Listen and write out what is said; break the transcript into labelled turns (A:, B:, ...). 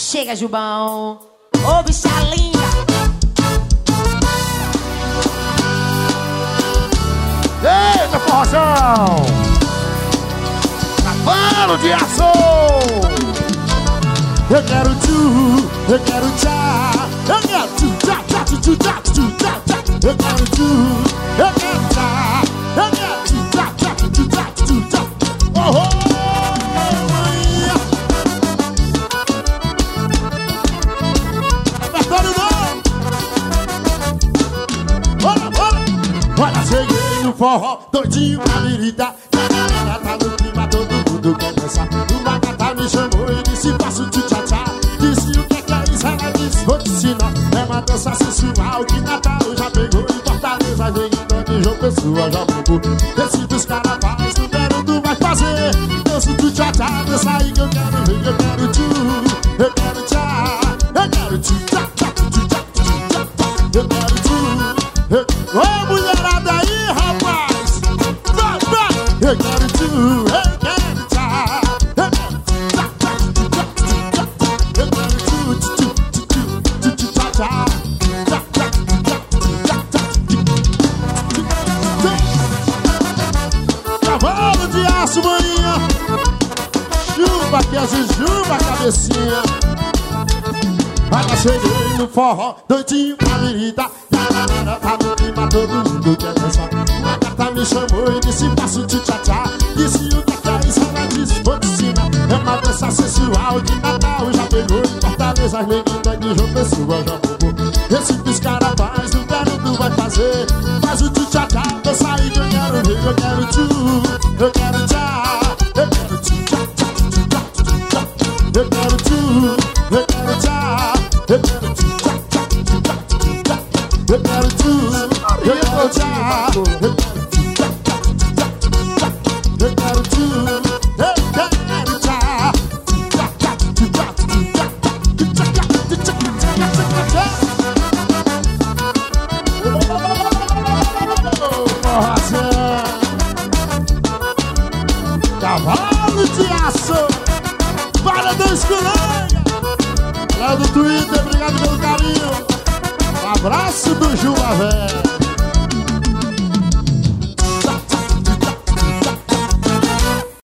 A: Chega, Jubão. Ô, bicha linda.
B: Eita, forrozão! Cavalo de aço! Eu quero tchu, eu quero tchá. Eu quero tchu, tchá, tchá, tchu, tchá, tchu, tchá, tchá. Eu quero tchu, eu quero tchá. Eu quero tchu, tchá, tchá, tchu, tchá, tchu, tchá. Oh, oh, mãe. Apertando não. Bora, bora. Olha, cheguei no forró, doidinho pra virida. A galera tá no clima, todo mundo quer dançar. Uma gata me chamou e disse, faço tchu-tchá-tchá. Disse, o que é isso? Ela disse, vou te ensinar. É uma dança sensual que Natal já pegou. Em Fortaleza, de João Pessoa já pegou. Recife os caras faz, no verão tu vai fazer. Dança tchu-tchá-tchá, dança aí que eu quero ver. Eu quero tchu, eu quero tchá. Eu quero tchu-tchá-tchá, tchu-tchá, tchu-tchá. Eu quero tchu. Ô, mulherada aí, rapaz! Vai, vai! Eu quero tchu, eu quero tchá. Eu quero tchá, tchá, tchá, tchá, tchá. Eu quero tchu, tchu, tchu, tchu, tchu, tchá, tchá. Tchá, tchá, tchá, tchá, tchá. Cavalo de aço, maninha. Chupa que é jujuba, cabecinha. Olha, cheguei no forró, doidinho pra virida. E a galera tá no clima, todo mundo quer dançar. Uma gata me chamou e disse, faço tchu-tchá-tchá. Disse, o que é isso? Ela disse, vou te ensinar. É uma dança sensual de Natal já pegou. Em Fortaleza, as neguinhas de João Pessoa já pegou. Recife os caras faz, no verão tu vai fazer. Faz o tchu-tchá-tchá, dança aí que eu quero ver. Eu quero tchu, eu quero tchá. Eu quero tchu-tchá-tchá, tchu-tchá, tchu-tchá. Eu quero tchu, eu quero tchá. Eu quero tchu-tchá, tchá, tchu-tchá, tchu-tchá. Eu quero tchu, eu quero tchá. Eu quero tchu-tchá, tchá, tchu-tchá, tchu-tchá. Eu quero tchu, eu quero tchá. Tchu-tchá, tchá, tchu-tchá, tchu-tchá. Tchu-tchá, tchá, tchu-tchá, tchu-tchá, tchu-tchá. Forrozão. Cavalo de aço. Para dois colegas. Lá do Twitter, obrigado pelo carinho. Um abraço do Juba Velho.